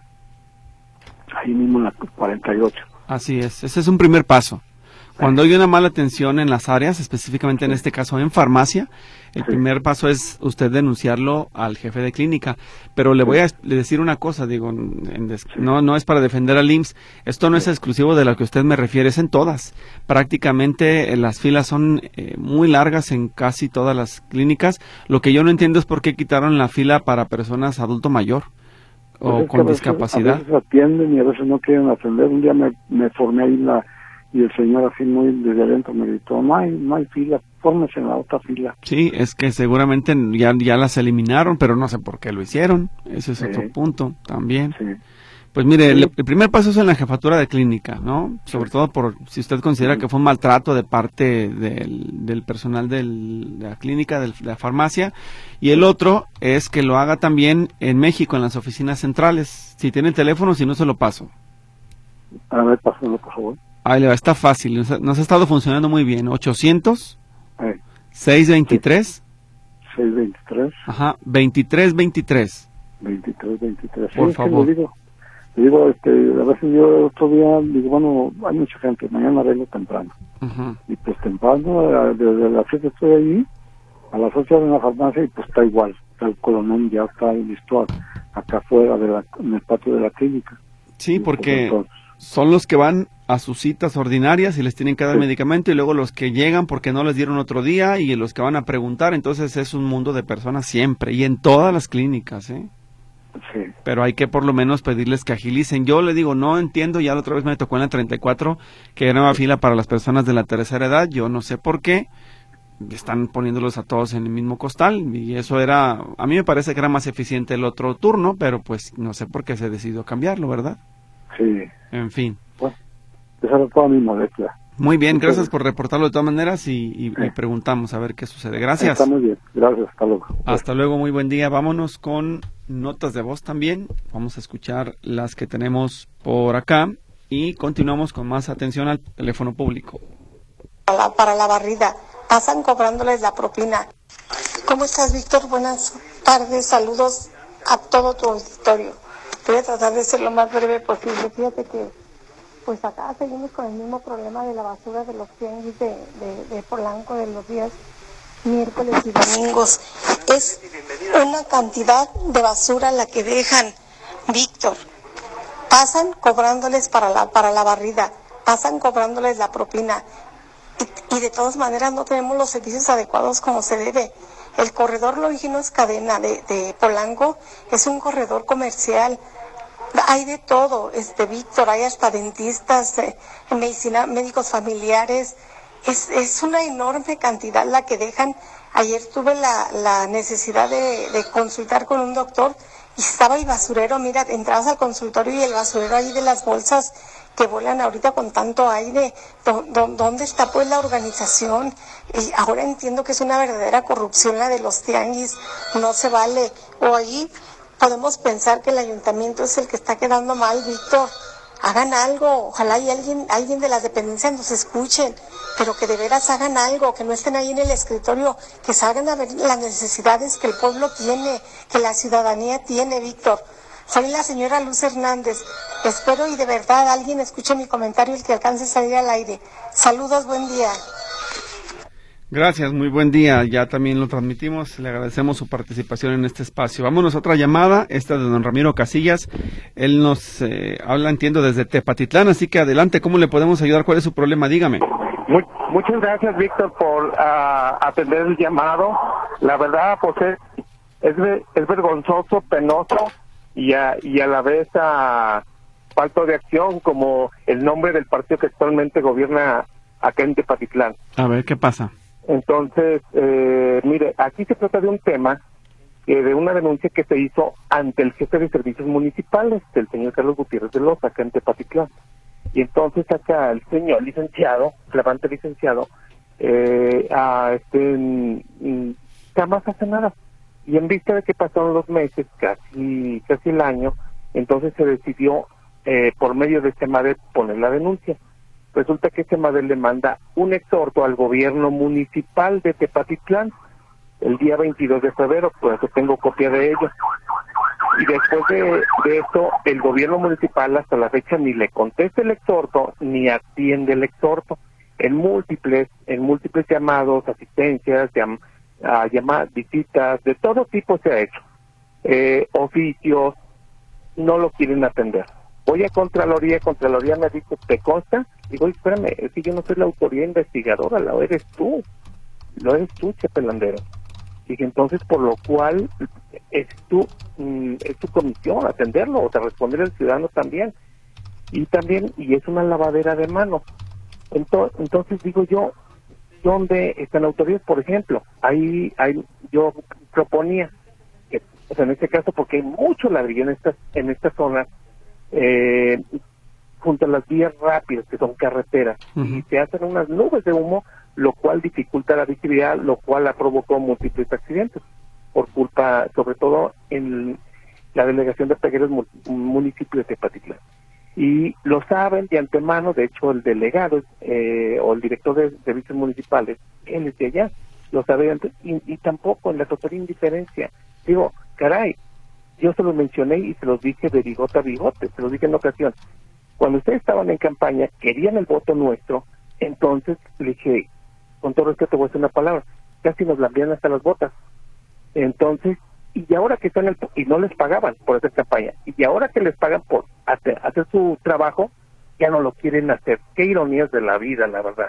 Ahí mismo en la cuarenta y ocho. Así es, ese es un primer paso. Cuando hay una mala atención en las áreas, específicamente en este caso en farmacia, el sí. primer paso es usted denunciarlo al jefe de clínica. Pero le voy a decir una cosa, digo, en des- sí. no no es para defender al I M S S, esto no sí. es exclusivo de lo que usted me refiere, es en todas. Prácticamente eh, las filas son eh, muy largas en casi todas las clínicas. Lo que yo no entiendo es por qué quitaron la fila para personas adulto mayor o pues con a veces, discapacidad. A veces atienden y a veces no quieren atender. Un día me, me formé ahí en la... Y el señor así muy desde adentro me gritó, no hay, no hay fila, fórmese en la otra fila. Sí, es que seguramente ya, ya las eliminaron, pero no sé por qué lo hicieron. Ese es sí. otro punto también. Sí. Pues mire, sí. el, el primer paso es en la jefatura de clínica, ¿no? Sobre sí. todo por si usted considera sí. que fue un maltrato de parte del, del personal del, de la clínica, del, de la farmacia. Y el otro es que lo haga también en México, en las oficinas centrales. Si tiene el teléfono, si no se lo paso. A ver, pásenlo, por favor. Ahí le va, está fácil, nos ha, nos ha estado funcionando muy bien. ochocientos, eh, seiscientos veintitrés, seiscientos veintitrés, ajá, veintitrés veintitrés. veintitrés veintitrés. Por sí, favor. Sí, le digo, le digo, este, a veces yo otro día digo, bueno, hay mucha gente, mañana arreglo temprano. Uh-huh. Y pues temprano, desde las siete estoy allí, a las ocho en la farmacia y pues está igual. Está el coronel ya está listo acá afuera de la, en el patio de la clínica. Sí, porque pues, son los que van a sus citas ordinarias y les tienen que dar sí. medicamento, y luego los que llegan porque no les dieron otro día y los que van a preguntar. Entonces es un mundo de personas siempre y en todas las clínicas, ¿eh? Sí. Pero hay que por lo menos pedirles que agilicen. Yo le digo, no entiendo, ya la otra vez me tocó en la treinta y cuatro que era una fila para las personas de la tercera edad. Yo no sé por qué están poniéndolos a todos en el mismo costal, y eso era, a mí me parece que era más eficiente el otro turno, pero pues no sé por qué se decidió cambiarlo, ¿verdad? Sí. En fin. Bueno, esa era toda mi molestia. Muy bien, gracias por reportarlo de todas maneras y, y, sí. y preguntamos a ver qué sucede. Gracias. Está muy bien, gracias, hasta luego. Hasta luego, muy buen día. Vámonos con notas de voz también. Vamos a escuchar las que tenemos por acá y continuamos con más atención al teléfono público. Para la, para la barrida, pasan cobrándoles la propina. ¿Cómo estás, Víctor? Buenas tardes, saludos a todo tu auditorio. Voy a tratar de ser lo más breve posible. Fíjate que pues acá seguimos con el mismo problema de la basura de los tianguis de, de, de Polanco de los días miércoles y domingos. Es una cantidad de basura la que dejan, Víctor. Pasan cobrándoles para la, para la barrida, pasan cobrándoles la propina y, y de todas maneras no tenemos los servicios adecuados como se debe. El corredor Longinos Cadena de, de Polanco es un corredor comercial. Hay de todo, este Víctor, hay hasta dentistas, eh, medicina, médicos familiares. Es, es una enorme cantidad la que dejan. Ayer tuve la, la necesidad de, de consultar con un doctor y estaba el basurero, mira, entrabas al consultorio y el basurero ahí de las bolsas que vuelan ahorita con tanto aire. ¿Dó, dó, ¿Dónde está pues la organización? Y ahora entiendo que es una verdadera corrupción la de los tianguis, no se vale. O ahí podemos pensar que el ayuntamiento es el que está quedando mal, Víctor. Hagan algo, ojalá y alguien, alguien de las dependencias nos escuchen, pero que de veras hagan algo, que no estén ahí en el escritorio, que salgan a ver las necesidades que el pueblo tiene, que la ciudadanía tiene, Víctor. Soy la señora Luz Hernández. Espero y de verdad alguien escuche mi comentario, el que alcance a salir al aire. Saludos, buen día. Gracias, muy buen día. Ya también lo transmitimos. Le agradecemos su participación en este espacio. Vámonos a otra llamada, esta de don Ramiro Casillas. Él nos eh, habla, entiendo, desde Tepatitlán, así que adelante, ¿cómo le podemos ayudar? ¿Cuál es su problema? Dígame. Muy, muchas gracias, Víctor, por uh, atender el llamado. La verdad, pues es, es, es vergonzoso, penoso y a, y a la vez uh, falta de acción, como el nombre del partido que actualmente gobierna acá en Tepatitlán. A ver, ¿qué pasa? Entonces, eh, mire, aquí se trata de un tema, eh, de una denuncia que se hizo ante el jefe de servicios municipales, el señor Carlos Gutiérrez de Loza, acá en Tepatitlán. Y entonces acá el señor licenciado, flamante licenciado, eh, a este, mm, jamás hace nada. Y en vista de que pasaron los meses, casi casi el año, entonces se decidió, eh, por medio de Semadel, poner la denuncia. Resulta que Semadel le manda un exhorto al gobierno municipal de Tepatitlán el día veintidós de febrero, por eso tengo copia de ello. Y después de, de esto, el gobierno municipal hasta la fecha ni le contesta el exhorto, ni atiende el exhorto. En múltiples, en múltiples llamados, asistencias, llam, uh, llamadas, visitas, de todo tipo se ha hecho. Eh, oficios, no lo quieren atender. Voy a Contraloría, Contraloría me dice, ¿te consta? Digo, espérame, es que yo no soy la autoridad investigadora, lo eres tú. Lo eres tú, Chepelandero. Dije, entonces, por lo cual, es tu, mm, es tu comisión atenderlo, o sea, responder al ciudadano también. Y también, y es una lavadera de manos. Entonces, entonces digo yo, ¿dónde están autoridades? Por ejemplo, ahí, ahí yo proponía, que, o sea, en este caso, porque hay mucho ladrillo en estas, en esta zona, eh, junto a las vías rápidas, que son carreteras, uh-huh. y se hacen unas nubes de humo, lo cual dificulta la visibilidad, lo cual ha provocado múltiples accidentes, por culpa, sobre todo, en la delegación de Pegueros, municipio de Tepatitlán. Y lo saben de antemano, de hecho, el delegado eh, o el director de servicios municipales, él es de allá, lo sabe antes, y, y tampoco en la total indiferencia. Digo, caray, yo se los mencioné y se los dije de bigote a bigote, se los dije en ocasión. Cuando ustedes estaban en campaña, querían el voto nuestro, entonces le dije, con todo respeto voy a decir una palabra, casi nos lambían hasta las botas. Entonces, y ahora que están en el, y no les pagaban por hacer campaña, y ahora que les pagan por hacer, hacer su trabajo, ya no lo quieren hacer. Qué ironías de la vida, la verdad.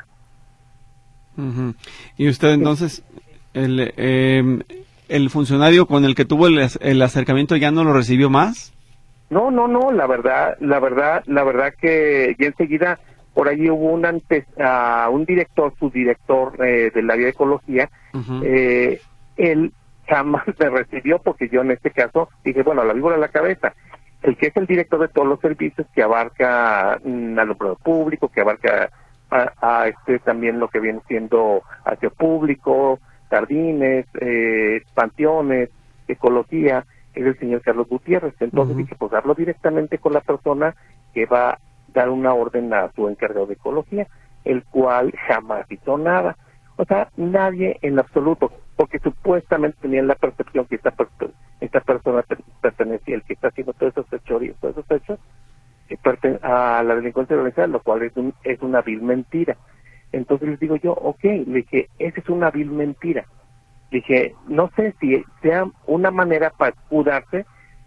Uh-huh. Y usted entonces, el, eh, el funcionario con el que tuvo el, el acercamiento ya no lo recibió más. No, no, no, la verdad, la verdad, la verdad que ya enseguida por allí hubo un antes, uh, un director, subdirector eh, del área de ecología, uh-huh. eh, él jamás me recibió porque yo en este caso dije, bueno, la víbora a la cabeza, el que es el director de todos los servicios que abarca mm, alumbrado público, que abarca a, a este también lo que viene siendo aseo público, jardines, eh, panteones, ecología, es el señor Carlos Gutiérrez. Entonces uh-huh. dije, pues hablo directamente con la persona que va a dar una orden a su encargado de ecología, el cual jamás hizo nada. O sea, nadie en absoluto, porque supuestamente tenían la percepción que esta, esta persona pertenecía, el que está haciendo todos esos hechos, todos esos hechos, eh, perten- a la delincuencia organizada, lo cual es, un, es una vil mentira. Entonces les digo yo, ok, le dije, esa es una vil mentira. Dije, no sé si sea una manera para escudarse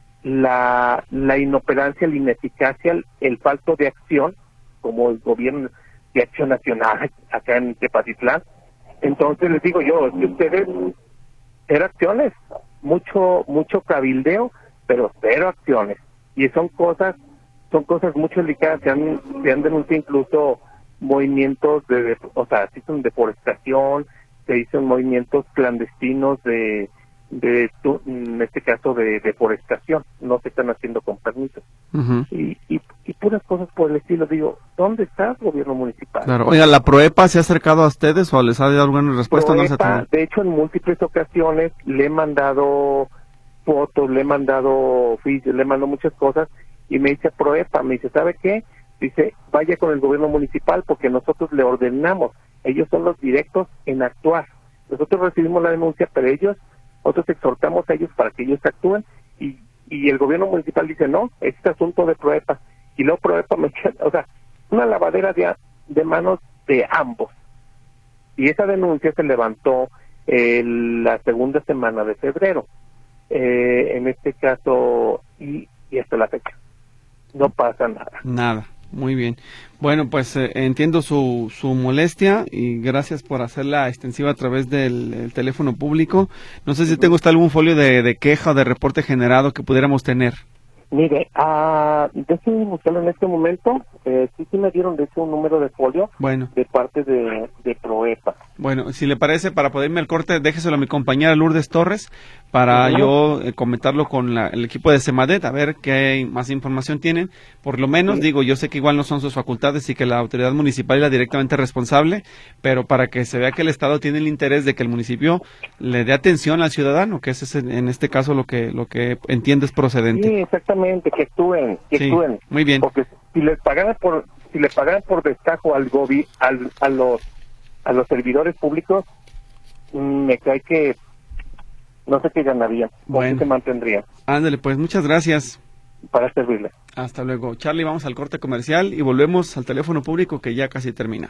la, la inoperancia, la ineficacia, el, el falto de acción, como el gobierno de acción nacional acá en Tepatitlán. Entonces les digo yo, si ustedes, cero acciones, mucho, mucho cabildeo, pero cero acciones. Y son cosas, son cosas mucho delicadas, se han, se han denunciado incluso movimientos de, de o sea, se hizo deforestación, se hicieron movimientos clandestinos de, de, en este caso, de deforestación, no se están haciendo con permisos. Uh-huh. Y, y, y puras cosas por el estilo. Digo, ¿dónde está el gobierno municipal? Claro. Oiga, ¿la PROEPA se ha acercado a ustedes o les ha dado alguna respuesta? PROEPA, no se de hecho, en múltiples ocasiones le he mandado fotos, le he mandado oficios, le he mandado muchas cosas, y me dice PROEPA, me dice, ¿sabe qué? Dice, vaya con el gobierno municipal porque nosotros le ordenamos. Ellos son los directos en actuar. Nosotros recibimos la denuncia, pero ellos, nosotros exhortamos a ellos para que ellos actúen, y, y el gobierno municipal dice, no, este asunto de PROEPA, y luego PROEPA me echa, o sea, una lavadera de, de manos de ambos. Y esa denuncia se levantó eh, la segunda semana de febrero, eh, en este caso, y, y hasta la fecha. No pasa nada. Nada. Muy bien. Bueno, pues eh, entiendo su, su molestia y gracias por hacerla extensiva a través del el teléfono público. No sé si tengo usted algún folio de, de queja o de reporte generado que pudiéramos tener. Mire, uh, déjenme buscarlo en este momento. Eh, sí, sí me dieron de hecho un número de folio bueno. de parte de, de PROEPA. Bueno. Bueno, si le parece, para poder irme al corte, déjeselo a mi compañera Lourdes Torres para uh-huh. yo eh, comentarlo con la, el equipo de Semadet, a ver qué más información tienen. Por lo menos, uh-huh. digo, yo sé que igual no son sus facultades y que la autoridad municipal es la directamente responsable, pero para que se vea que el Estado tiene el interés de que el municipio le dé atención al ciudadano, que ese es en este caso lo que lo que entiendo es procedente. Sí, exactamente, que actúen, que sí, actúen. Muy bien. Porque si les pagaran por si les pagaran por destajo al gobi, al, a los a los servidores públicos, me cae que no sé qué ganaría, bueno. o qué se mantendría. Ándale, pues muchas gracias. Para servirle. Hasta luego. Charlie, vamos al corte comercial y volvemos al teléfono público que ya casi termina.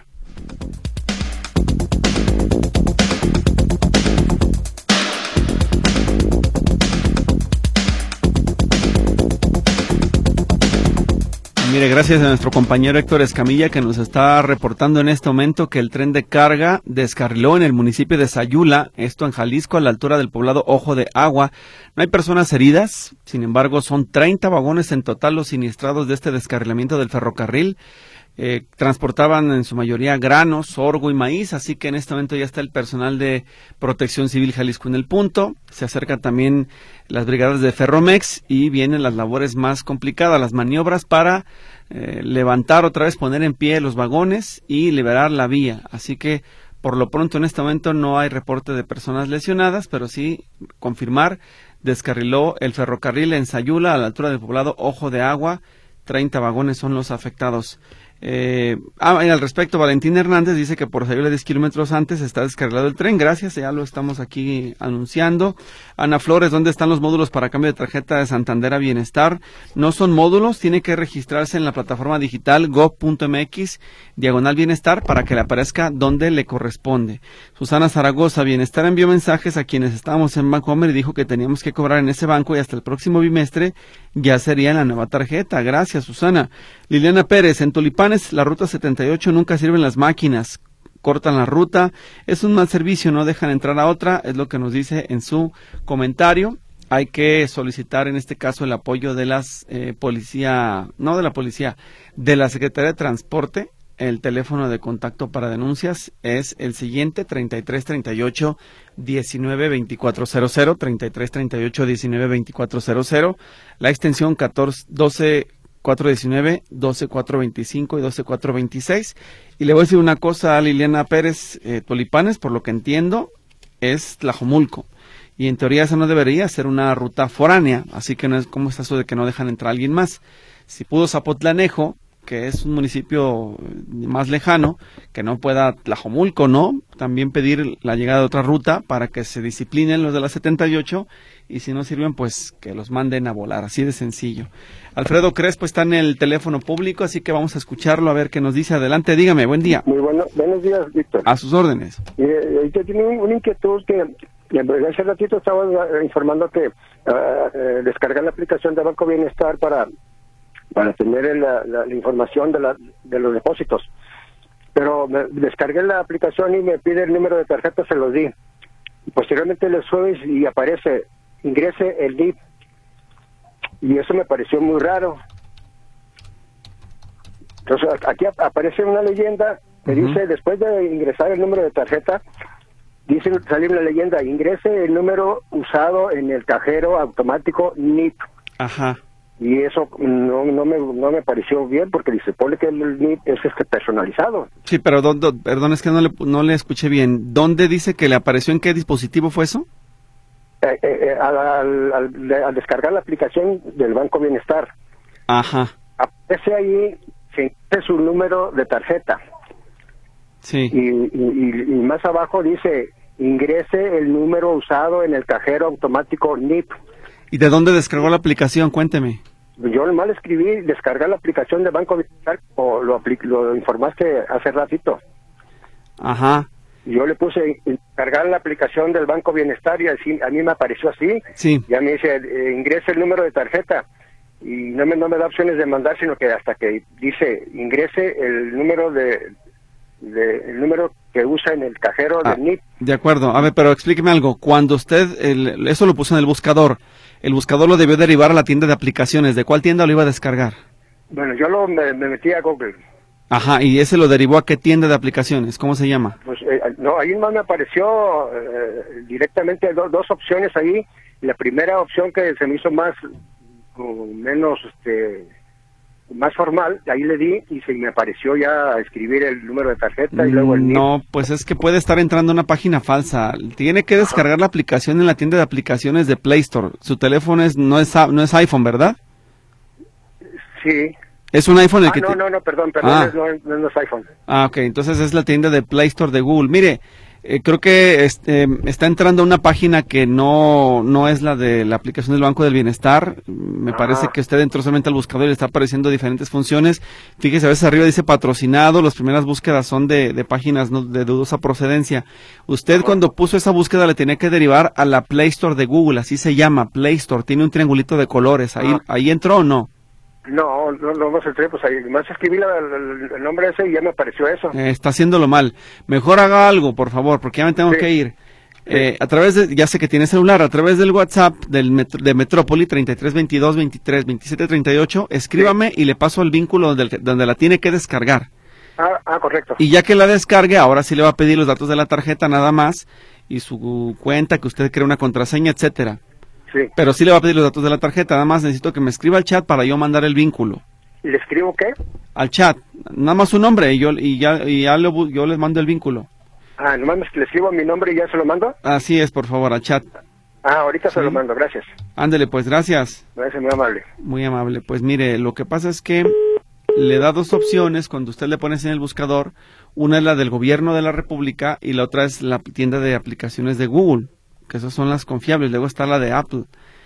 Mire, gracias a nuestro compañero Héctor Escamilla que nos está reportando en este momento que el tren de carga descarriló en el municipio de Sayula, esto en Jalisco, a la altura del poblado Ojo de Agua. No hay personas heridas, sin embargo son treinta vagones en total los siniestrados de este descarrilamiento del ferrocarril. Eh, transportaban en su mayoría granos, sorgo y maíz, así que en este momento ya está el personal de Protección Civil Jalisco en el punto. Se acercan también las brigadas de Ferromex y vienen las labores más complicadas, las maniobras para eh, levantar otra vez, poner en pie los vagones y liberar la vía. Así que por lo pronto en este momento no hay reporte de personas lesionadas, pero sí confirmar, descarriló el ferrocarril en Sayula a la altura del poblado Ojo de Agua. treinta vagones son los afectados. Eh, ah, al respecto, Valentín Hernández dice que por Sayula diez kilómetros antes está descarrilado el tren. Gracias, ya lo estamos aquí anunciando. Ana Flores, ¿dónde están los módulos para cambio de tarjeta de Santander a Bienestar? No son módulos, tiene que registrarse en la plataforma digital gov punto mx diagonal bienestar para que le aparezca donde le corresponde. Susana Zaragoza, Bienestar envió mensajes a quienes estábamos en Bancomer y dijo que teníamos que cobrar en ese banco y hasta el próximo bimestre ya sería en la nueva tarjeta. Gracias, Susana. Liliana Pérez, en Tulipanes, la ruta setenta y ocho nunca sirven las máquinas, cortan la ruta, es un mal servicio, no dejan entrar a otra, es lo que nos dice en su comentario. Hay que solicitar en este caso el apoyo de las eh, policía, no de la policía, de la Secretaría de Transporte. El teléfono de contacto para denuncias es el siguiente, treinta y tres treinta y ocho diecinueve veinticuatro cero cero, treinta y tres treinta y ocho diecinueve veinticuatro cero cero, la extensión catorce doce cuatro diecinueve, doce cuatro veinticinco y doce cuatro veintiséis. Y le voy a decir una cosa a Liliana Pérez, eh, Tulipanes, por lo que entiendo, es Tlajomulco. Y en teoría esa no debería ser una ruta foránea, así que no es como es eso de que no dejan entrar a alguien más. Si pudo Zapotlanejo, que es un municipio más lejano, que no pueda Tlajomulco, ¿no? También pedir la llegada de otra ruta para que se disciplinen los de la setenta y ocho y si no sirven, pues que los manden a volar, así de sencillo. Alfredo Crespo está en el teléfono público, así que vamos a escucharlo a ver qué nos dice. Adelante, dígame, buen día. Muy bueno, buenos días, Víctor. A sus órdenes. Eh, yo tenía una inquietud que hace ratito estaba informando que uh, descargar la aplicación de Banco Bienestar para para tener la, la, la información de, la, de los depósitos. Pero me descargué la aplicación y me pide el número de tarjeta, se los di. Y posteriormente le subes y aparece, ingrese el D I P. Y eso me pareció muy raro. Entonces aquí aparece una leyenda que uh-huh. dice, después de ingresar el número de tarjeta, dice, sale una leyenda, ingrese el número usado en el cajero automático N I P. Ajá. Y eso no no me no me pareció bien porque dice, pone que el N I P es este personalizado. Sí, pero do, do, perdón, es que no le, no le escuché bien. ¿Dónde dice que le apareció? ¿En qué dispositivo fue eso? Eh, eh, al, al, al, al descargar la aplicación del Banco Bienestar. Ajá. Aparece ahí, se ingresa su número de tarjeta. Sí. Y, y, y más abajo dice, ingrese el número usado en el cajero automático N I P. ¿Y de dónde descargó la aplicación? Cuénteme. Yo mal escribí descargar la aplicación de Banco Bienestar, o lo, lo informaste hace ratito. Ajá. Yo le puse descargar la aplicación del Banco Bienestar y así, a mí me apareció así. Sí. Ya me dice, eh, ingrese el número de tarjeta. Y no me, no me da opciones de mandar, sino que hasta que dice, ingrese el número de... De, el número que usa en el cajero ah, del N I P. De acuerdo, a ver, pero explíqueme algo. Cuando usted, el, eso lo puso en el buscador, el buscador lo debió derivar a la tienda de aplicaciones. ¿De cuál tienda lo iba a descargar? Bueno, yo lo, me, me metí a Google. Ajá, y ese lo derivó a qué tienda de aplicaciones, ¿cómo se llama? Pues eh, no, ahí más me apareció eh, directamente do, dos opciones ahí. La primera opción que se me hizo más o menos este más formal, ahí le di y se me apareció ya escribir el número de tarjeta y luego el N I P. No, pues es que puede estar entrando a una página falsa. Tiene que descargar Ajá. la aplicación en la tienda de aplicaciones de Play Store. Su teléfono es no es no es iPhone, ¿verdad? Sí. Es un iPhone el ah, que no, te... no, no, perdón, perdón, ah. no, no, no es iPhone. Ah, ok, entonces es la tienda de Play Store de Google. Mire, eh, creo que este, está entrando a una página que no no es la de la aplicación del Banco del Bienestar. Me ah. parece que usted entró solamente al buscador y le está apareciendo diferentes funciones. Fíjese, a veces arriba dice patrocinado, las primeras búsquedas son de, de páginas no, de dudosa procedencia. Usted ah. cuando puso esa búsqueda le tenía que derivar a la Play Store de Google, así se llama, Play Store, tiene un triangulito de colores. ¿Ahí, ah. ¿ahí entró o no? No, no, no, no entré, pues ahí más escribí la, el, el nombre ese y ya me apareció eso. Eh, está haciéndolo mal. Mejor haga algo, por favor, porque ya me tengo sí. que ir. Eh, sí. A través de, ya sé que tiene celular, a través del WhatsApp del metro, de Metrópoli treinta y tres veintidós veintitrés veintisiete treinta y ocho, escríbame sí. y le paso el vínculo donde, donde la tiene que descargar. Ah, ah, correcto. Y ya que la descargue, ahora sí le va a pedir los datos de la tarjeta nada más y su cuenta, que usted crea una contraseña, etcétera. Sí. Pero sí le va a pedir los datos de la tarjeta, nada más necesito que me escriba al chat para yo mandar el vínculo. ¿Y le escribo qué? Al chat, nada más su nombre y yo y ya y ya le, yo les mando el vínculo. Ah, nomás le escribo mi nombre y ya se lo mando. Así es, por favor, al chat. Ah, ahorita ¿Sí? se lo mando, gracias. Ándele, pues, gracias. Gracias, muy amable. Muy amable, pues mire, lo que pasa es que le da dos opciones cuando usted le pone en el buscador. Una es la del gobierno de la República y la otra es la tienda de aplicaciones de Google, que esas son las confiables. Luego está la de Apple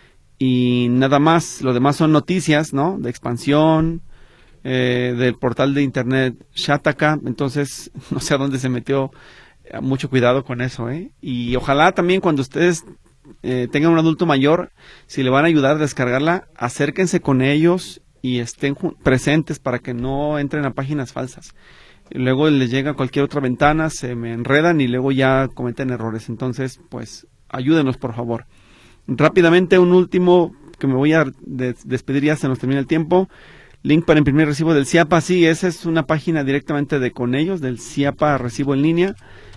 y nada más. Lo demás son noticias, ¿no? De expansión, eh, del portal de internet Shataka. Entonces no sé a dónde se metió. Mucho cuidado con eso, ¿eh? Y ojalá también cuando ustedes eh, tengan un adulto mayor, si le van a ayudar a descargarla, acérquense con ellos y estén presentes para que no entren a páginas falsas. Y luego les llega cualquier otra ventana, se me enredan y luego ya cometen errores. Entonces, pues ayúdenos, por favor. Rápidamente, un último que me voy a des despedir, ya se nos termina el tiempo. Link para imprimir recibo del CIAPA. Sí, esa es una página directamente de con ellos, del CIAPA Recibo en Línea.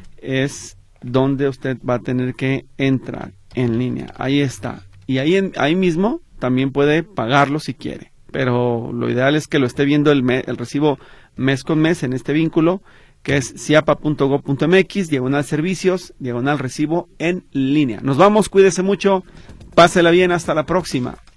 Es donde usted va a tener que entrar en línea. Ahí está. Y ahí, en, ahí mismo también puede pagarlo si quiere. Pero lo ideal es que lo esté viendo el, me, el recibo mes con mes en este vínculo, que es ciapa punto gob punto mx, diagonal servicios, diagonal recibo en línea. Nos vamos, cuídese mucho, pásela bien, hasta la próxima.